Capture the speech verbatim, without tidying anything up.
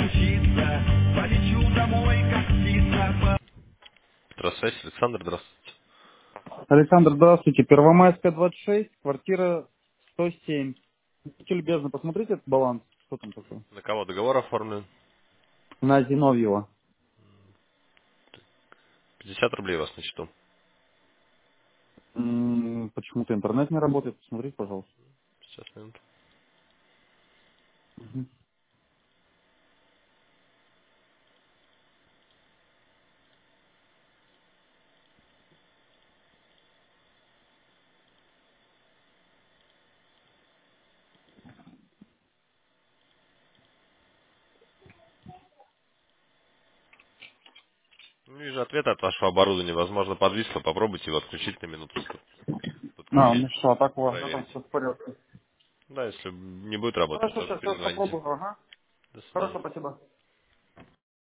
случится, полечу домой, как птица. Здравствуйте, Александр, здравствуйте. Александр, здравствуйте. Первомайская, двадцать шесть, квартира сто семь. Будьте любезны, посмотрите этот баланс. Что там такое? На кого договор оформлен? На Зиновьева. пятьдесят рублей у вас на счету. М, Почему-то интернет не работает. Посмотрите, пожалуйста. Сейчас, минуту. Мгм. Не вижу ответа от вашего оборудования. Возможно, подвисло. Попробуйте его отключить на минуту. А, Подключить. ну что, так у вас, да, там Проверить. все в порядке. Да, если не будет работать, Хорошо, сразу сейчас, сейчас перезвоните. попробую. Ага. До свидания. Хорошо, спасибо.